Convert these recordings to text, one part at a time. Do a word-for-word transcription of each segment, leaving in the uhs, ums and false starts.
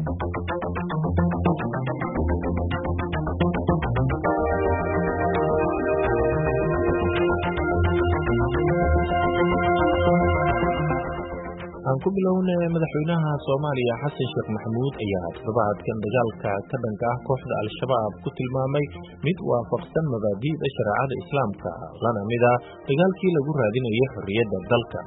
aan ku bilownay madaxweynaha Soomaaliya Xasan Sheekh Maxamuud ayaa toddobaadkan dagaalka ka dhanka ah kooxda Al-Shabaab ku tilmaamay mid waafaqsan mabaadi'da shariicada Islaamka lana mid ah dagaalkii lagu raadinayay xorriyadda dalka.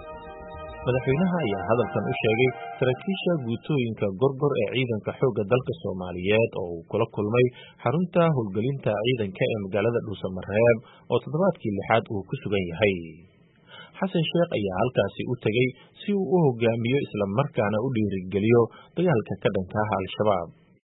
madaxweynaha ayaa hadalkan u sheegay saraakiisha guutooyinka gorgor ee ciidanka xoogga dalka Soomaaliyeed oo uu kula kulmay xarunta howlgelinta ciidanka ee magaalada Dhuusamareeb oo toddobaadkii lixaad uu ku sugan yahay. xasan sheekh ayaa halkaasi u tagay si uu u hogaamiyo isla markaana u dhiirigeliyo dagaalka ka dhanka ah Al-Shabaab.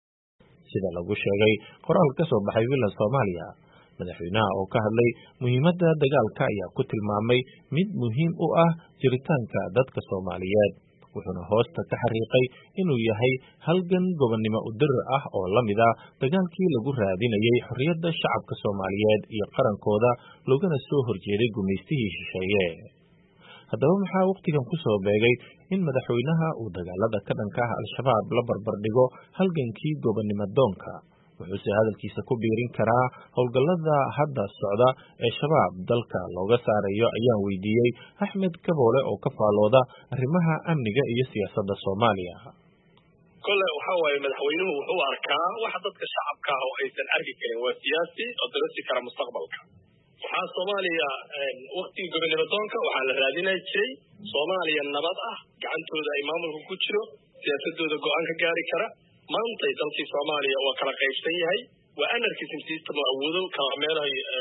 sida lagu sheegay qoraal ka soo baxay Villa Soomaaliya, madaxweynaha oo ka hadlay muhiimadda dagaalka ayaa ku tilmaamay mid muhiim u ah jiritaanka dadka Soomaaliyeed, wuxuuna hoosta ka xariiqay inuu yahay halgan gobonnimo u dir ah oo la mid ah dagaalkii lagu raadinayay xorriyadda shacabka Soomaaliyeed iyo qarankooda loogana soo horjeeday gumaystihii shisheeye. haddaba maxaa waqtigan ku soo beegay in madaxweynaha uu dagaalada ka dhanka ah Al-Shabaab la barbar dhigo halgankii gobonnimo doonka? wuxuuse hadalkiisa ku biirin karaa howlgallada hadda socda ee shabaab dalka looga saarayo ayaan weydiiyey Axmed Kaboole oo ka faalooda arrimaha amniga iyo siyaasadda Soomaaliya. kole waxa waaye madaxweynuhu wuxuu arkaa waxa dadka shacabka ah oo aysan arki karin waa siyaasi oo darasi kara mustaqbalka. waxaa Soomaaliya waqtigii gobonnimo doonka waxaa la raadinay jiray Soomaaliya nabad ah, gacantooda ay maamulku ku jiro, siyaasadooda go'aan ka gaari kara. maanta dalkii Soomaaliya waa kala qaybsan yahay, waa anarchism system oo awoodo kala meel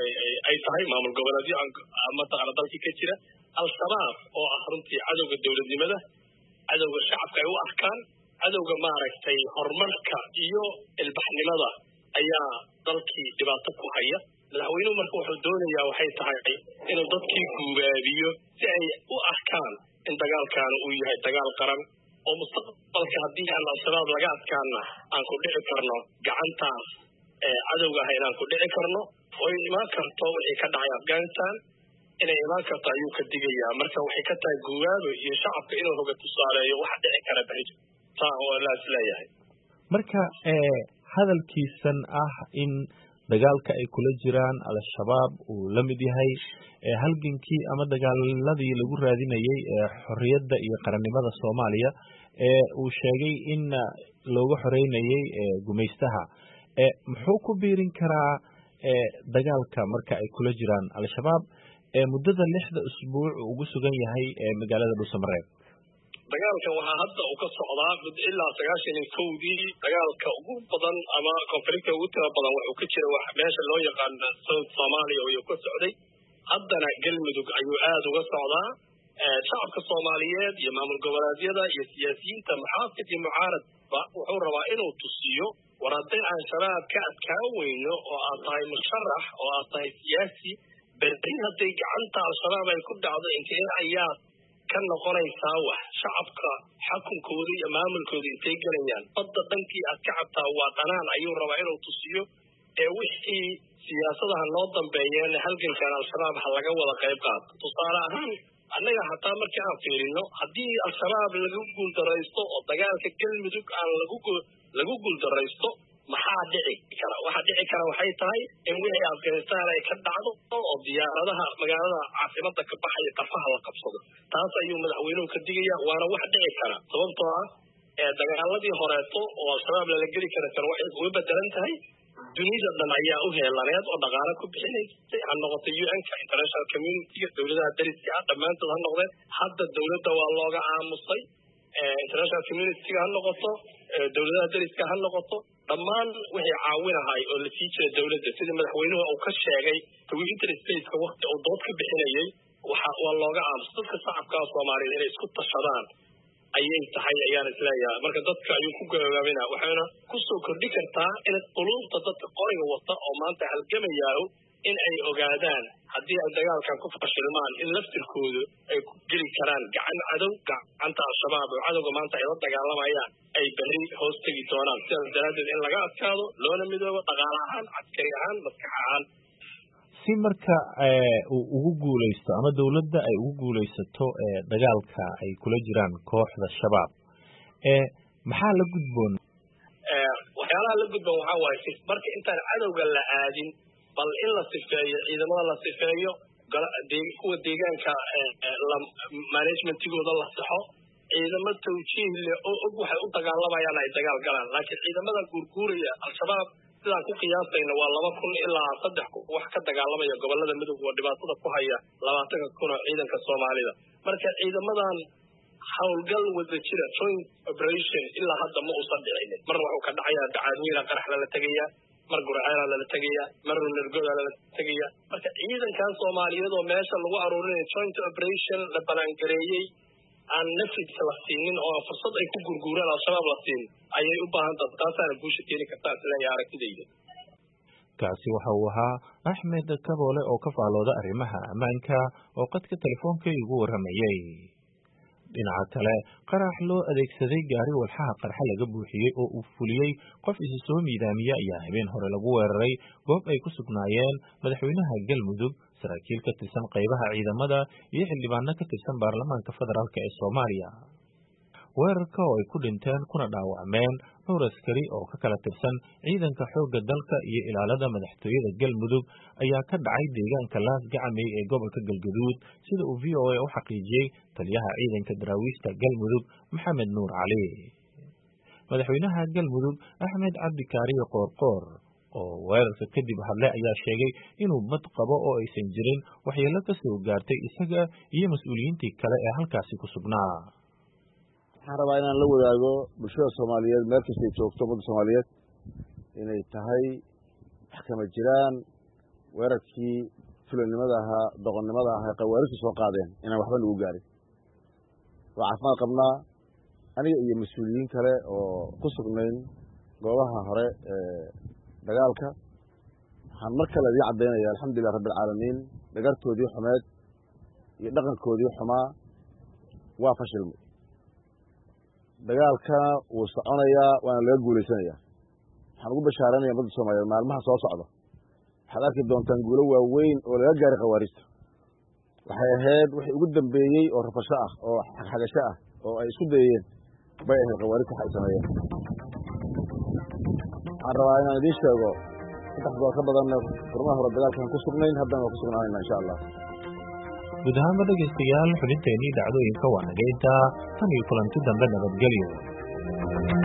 ay tahay maamul goboleedyo ama taqana dalkii ka jira. Al-Shabaab oo ah runtii cadowga dowladnimada, cadowga shacabka ay u arkaan, cadowga maaragtay horumarka iyo ilbaxnimada ayaa dalkii dhibaato ku haya. madaxweynuhu marka wuxuu doonayaa waxay tahay inuu dadkii guubaabiyo si ay u arkaan in dagaalkan uu yahay dagaal qaran oo mustaqbalka haddii aan Al-Shabaab laga adkaana aan ku dhici karno gacantaas ee cadowga ah inaan ku dhici karno oo imaan karto wixii ka dhacay Afghanistan inay imaan karto ayuu ka digayaa. marka waxay ka tahay guubaabo iyo shacabka inuu hoga tusaaleeyo waxa dhici kara barijo taa oo la isleeyahay. marka ee hadalkiisan ah in dagaalka ay kula jiraan Al-Shabaab uu la mid yahay ee halgankii ama dagaaladii lagu raadinayay ee xorriyadda iyo qarannimada Soomaaliya ee uu sheegay in looga xoreynayay ee gumaystaha, ee muxuu ku biirin karaa ee dagaalka marka ay kula jiraan Al-Shabaab ee muddada lixda usbuuc ugu sugan yahay ee magaalada Dhuusamareeb? dagaalkan waxaa hadda uu ka socdaa ilaa sagaashan iyo kowdii dagaalka ugu badan ama konflikta ugu tira badan wuxuu ka jira wax meesha loo yaqaan South Soomaaliya oo ka socday. haddana galmudug ayuu aad uga socdaa. shacabka Soomaaliyeed iyo maamul goboleedyada iyo siyaasiyiinta maxaafid iyo mucaaradba wuxuu rabaa inuu tusiyo war haddii aan shabaab ka adkaan weyno oo aad tahay musharax oo aad tahay siyaasi, berri hadday gacanta Al-Shabaab ay ku dhacdo intee ayaa ka noqonaysaa wax shacabka xukunkooda iyo maamulkooda intay galayaan. badda dhankii aad ka cabtaa waa dhanaan ayuu rabaa inuu tusiyo ee wixii siyaasadaha loo dambeeyeen halgankan Al-Shabaab ha laga wada qayb qaato. tusaale ahaan annaga hataa markii aan fiirino haddii Al-Shabaab lagu guuldaraysto oo dagaalka galmudug aan lagu lagu guuldaraysto maxaa dhici kara? waxa dhici kara waxay tahay in wixii Afghanistan ay ka dhacdo oo diyaaradaha magaalada caasimada ka baxaya qafaha la qabsado. taas ayuu madaxweynuhu ka digaya, waana wax dhici kara sababtoo ah ee dagaaladii horeeto oo Al-Shabaab la geli kara tan waxay uga bedelan tahay dunida dhan ayaa u heelaneed oo dhaqaale ku bixinaysay ha noqoto U N-ka, international community, dowladaha dariska ah dhammaantood ha noqdeen. hadda dowladda waa looga aamusay, international community ha noqoto, dowladaha dariska ha noqoto, dhammaan wixii caawinahay oo la sii jiray dowladda sida madaxweynuhu uu ka sheegay Twitter space-ka waqti uu dood ka bixinayay waxa waa looga aamusay. dadka shacabka Soomaaliyeed inay isku tashadaan ayay tahay ayaan isleeyahay. marka dadka ayuu ku gaabinaa waxaana ku soo kordhi kartaa in quluubta dadka qoriga wata oo maanta halgamayaayo in ay ogaadaan haddii ay dagaalkan ku fashilmaan in laftirkoodu ay ku geli karaan gacan cadow gacanta Al-Shabaab oo cadowga maanta ay la dagaalamayaan ay berri hoos tegi doonaan. sidaas daraaddeed in laga adkaado loona midoobo dhaqaale ahaan, caskari ahaan, maskax ahaan si marka uu ugu guuleysto ama dawladda ay ugu guuleysato dagaalka ay kula jiraan kooxda shabaab ee maxaa la gudboon waxyaalaha la gudboon waxaa waaye marka intaan cadowga la aadin bal in la sifeeyo ciidamada la sifeeyo kuwa deegaanka managementigooda la saxo ciidamo tawjiih leh oo og waxay u dagaalamayaan ay dagaal galaan laakiin ciidamada guurguuraya al-shabaab sidaan ku qiyaasayna waa laba kun ilaa saddex kun wax ka dagaalamaya gobolada midowg oo dhibaatada ku haya labaatanka kun oo ciidanka soomaalida marka ciidamadan howlgal wada jira joint operation ilaa hadda ma uusan dhicinin marna wuxuu ka dhacayaa dacaadmiina qarax lala tegaya mar gurceela lala tegaya mar nergoda lala tegaya marka ciidankan soomaaliyeed oo meesha lagu aruurinaya joint operation la banaangareeyey aan nafis la siinin oo fursad ay ku gurguuraan al-shabaab la siin ayay u baahan tahay taasaana guusha keeni kartaa isleeyahay aragtidayda kaasi waxa uu ahaa axmed kaboole oo ka faalooda arrimaha ammaanka oo qadka telefoonka igu warramayey dhinaca kale qarax loo adeegsaday gaari walxaha qarxa laga buuxiyey oo uu fuliyey qof isa soo miidaamiya ayaa habeen hore lagu weeraray goob ay ku sugnaayeen madaxweynaha galmudug saraakiil ka tirsan qaybaha ciidamada iyo xildhibaano ka tirsan baarlamaanka federaalk ee soomaaliya weerarka oo ay ku dhinteen kuna dhaawacmeen dhowr askari oo ka kala tirsan ciidanka xoogga dalka iyo ilaalada madaxtooyada galmudug ayaa ka dhacay deegaanka laas gacamey ee gobolka galgaduud sida uu v o a u xaqiijiyey taliyaha ciidanka daraawiishta galmudug maxamed nuur cali madaxweynaha galmudug axmed cabdi kaariye qoorqoor oo weerarka kadib hadlay ayaa sheegay inuu bad qabo oo aysan jirin waxyeelo ka soo gaartay isaga iyo mas-uuliyiintii kale ee halkaasi ku sugnaa waxaan rabaa inaan la wadaago bulshada soomaaliyeed meel kastay joogto ummadda soomaaliyeed inay tahay wax kama jiraan weerarkii fulanimada ahaa doqonnimada ahaa qawaaristu soo qaadeen inaan waxba nagu gaarin waa caafimaad qabnaa aniga iyo mas-uuliyiin kale oo ku sugnayn goobaha hore ee dagaalka waxaan mar kale idiin caddaynaya alxamdulilah rabbialcaalamiin dhagartoodii xumeed iyo dhaqankoodii xumaa waa fashilmay dagaalkana wuu soconayaa waana laga guulaysanayaa waxaan ugu bashaaranaya ummadda soomaaliyeed maalmaha soo socda waxaad arki doontaan guulo waaweyn oo laga gaaray khawaariijta waxay ahayd wixii ugu dambeeyey oo rafasho ah oo xagxagasho ah oo ay isku dayeen bay ahayd khawaarijta waxa ay sameeyeen waxaan rabaa inaan idiin sheego saddex goor ka badanna furmaha hore dagaalkaan ku sugnayn haddana waa ku sugnaanayna insha allah guud ahaanba dhegaystayaal xubinteennii dhacdooyinka waa naga intaa tan iyo kulanti dambe nabadgelyo